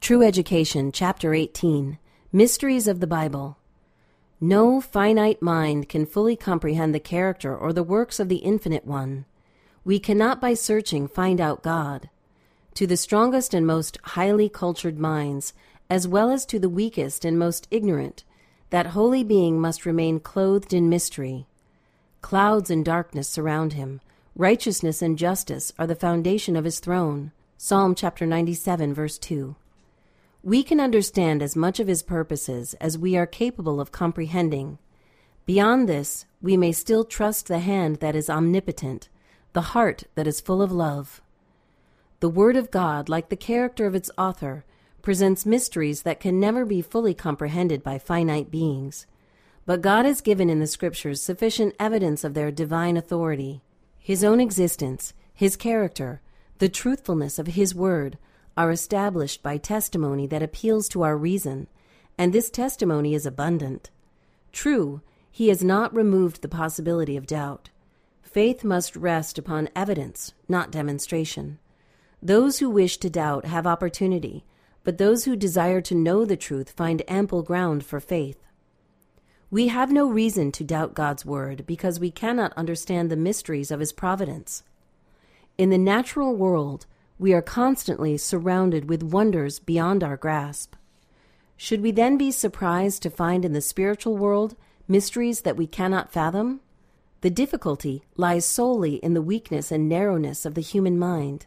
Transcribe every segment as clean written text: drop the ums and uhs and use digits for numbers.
True Education, Chapter 18, Mysteries of the Bible. No finite mind can fully comprehend the character or the works of the Infinite One. We cannot by searching find out God. To the strongest and most highly cultured minds, as well as to the weakest and most ignorant, that holy being must remain clothed in mystery. Clouds and darkness surround him. Righteousness and justice are the foundation of his throne. Psalm chapter 97, verse 2. We can understand as much of his purposes as we are capable of comprehending. Beyond this, we may still trust the hand that is omnipotent, the heart that is full of love. The Word of God, like the character of its author, presents mysteries that can never be fully comprehended by finite beings. But God has given in the Scriptures sufficient evidence of their divine authority. His own existence, his character, the truthfulness of his word are established by testimony that appeals to our reason, and this testimony is abundant. True, he has not removed the possibility of doubt. Faith must rest upon evidence, not demonstration. Those who wish to doubt have opportunity, but those who desire to know the truth find ample ground for faith. We have no reason to doubt God's word because we cannot understand the mysteries of his providence. In the natural world, we are constantly surrounded with wonders beyond our grasp. Should we then be surprised to find in the spiritual world mysteries that we cannot fathom? The difficulty lies solely in the weakness and narrowness of the human mind.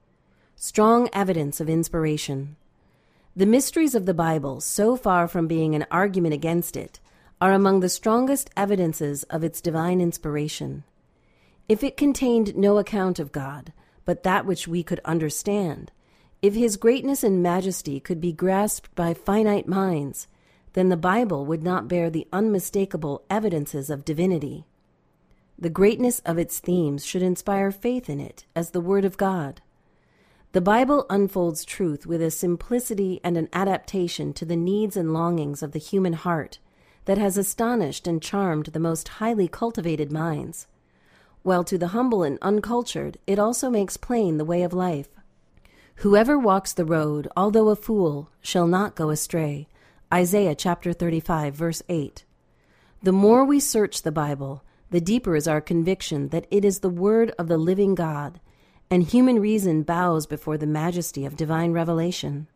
Strong evidence of inspiration. The mysteries of the Bible, so far from being an argument against it, are among the strongest evidences of its divine inspiration. If it contained no account of God, but that which we could understand, if his greatness and majesty could be grasped by finite minds, then the Bible would not bear the unmistakable evidences of divinity. The greatness of its themes should inspire faith in it as the Word of God. The Bible unfolds truth with a simplicity and an adaptation to the needs and longings of the human heart that has astonished and charmed the most highly cultivated minds, while to the humble and uncultured it also makes plain the way of life. Whoever walks the road, although a fool, shall not go astray. Isaiah chapter 35, verse 8. The more we search the Bible, the deeper is our conviction that it is the word of the living God, and human reason bows before the majesty of divine revelation.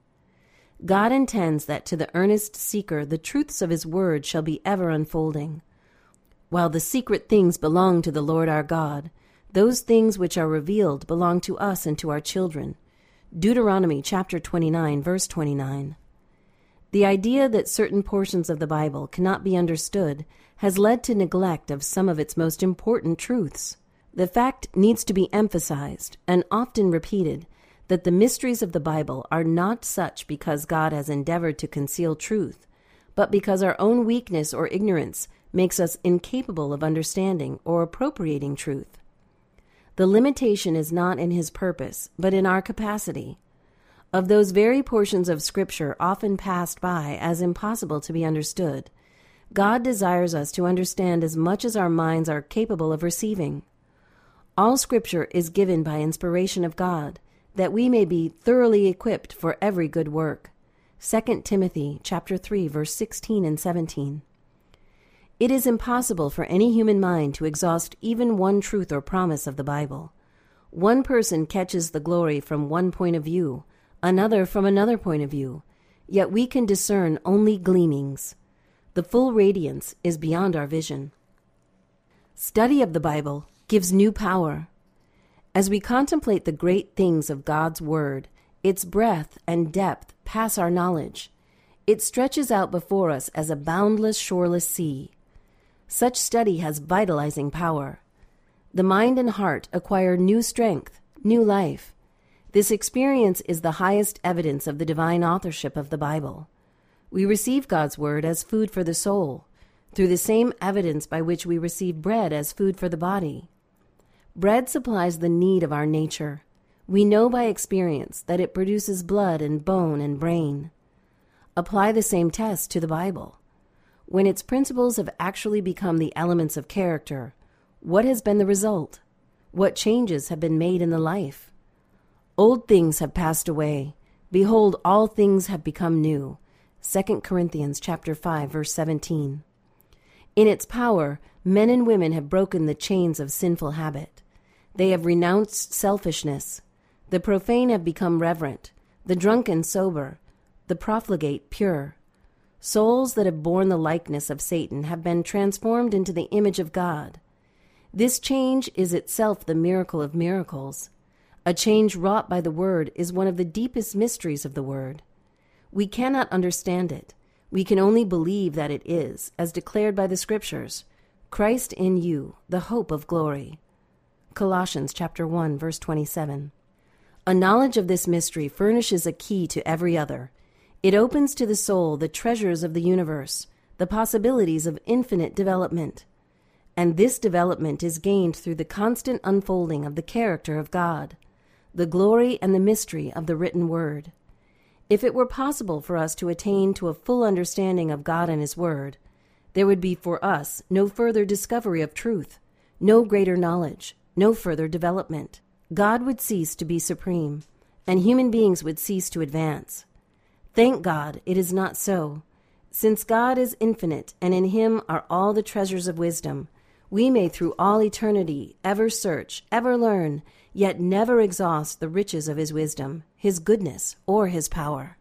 God intends that to the earnest seeker the truths of his word shall be ever unfolding. While the secret things belong to the Lord our God, those things which are revealed belong to us and to our children. Deuteronomy chapter 29, verse 29. The idea that certain portions of the Bible cannot be understood has led to neglect of some of its most important truths. The fact needs to be emphasized and often repeated that the mysteries of the Bible are not such because God has endeavored to conceal truth, but because our own weakness or ignorance makes us incapable of understanding or appropriating truth. The limitation is not in his purpose, but in our capacity. Of those very portions of Scripture often passed by as impossible to be understood, God desires us to understand as much as our minds are capable of receiving. All Scripture is given by inspiration of God, that we may be thoroughly equipped for every good work. 2 Timothy chapter 3, verse 16 and 17. It is impossible for any human mind to exhaust even one truth or promise of the Bible. One person catches the glory from one point of view, another from another point of view, yet we can discern only gleamings. The full radiance is beyond our vision. Study of the Bible gives new power. As we contemplate the great things of God's Word, its breadth and depth pass our knowledge. It stretches out before us as a boundless, shoreless sea. Such study has vitalizing power. The mind and heart acquire new strength, new life. This experience is the highest evidence of the divine authorship of the Bible. We receive God's Word as food for the soul, through the same evidence by which we receive bread as food for the body. Bread supplies the need of our nature. We know by experience that it produces blood and bone and brain. Apply the same test to the Bible. When its principles have actually become the elements of character, what has been the result? What changes have been made in the life? Old things have passed away. Behold, all things have become new. 2 Corinthians chapter 5, verse 17. In its power, men and women have broken the chains of sinful habit. They have renounced selfishness. The profane have become reverent, the drunken sober, the profligate pure. Souls that have borne the likeness of Satan have been transformed into the image of God. This change is itself the miracle of miracles. A change wrought by the Word is one of the deepest mysteries of the Word. We cannot understand it. We can only believe that it is, as declared by the Scriptures, Christ in you, the hope of glory. Colossians chapter 1, verse 27. A knowledge of this mystery furnishes a key to every other. It opens to the soul the treasures of the universe, the possibilities of infinite development. And this development is gained through the constant unfolding of the character of God, the glory and the mystery of the written Word. If it were possible for us to attain to a full understanding of God and His Word, there would be for us no further discovery of truth, no greater knowledge, no further development. God would cease to be supreme, and human beings would cease to advance. Thank God it is not so. Since God is infinite, and in Him are all the treasures of wisdom, we may through all eternity ever search, ever learn, yet never exhaust the riches of His wisdom, His goodness, or His power.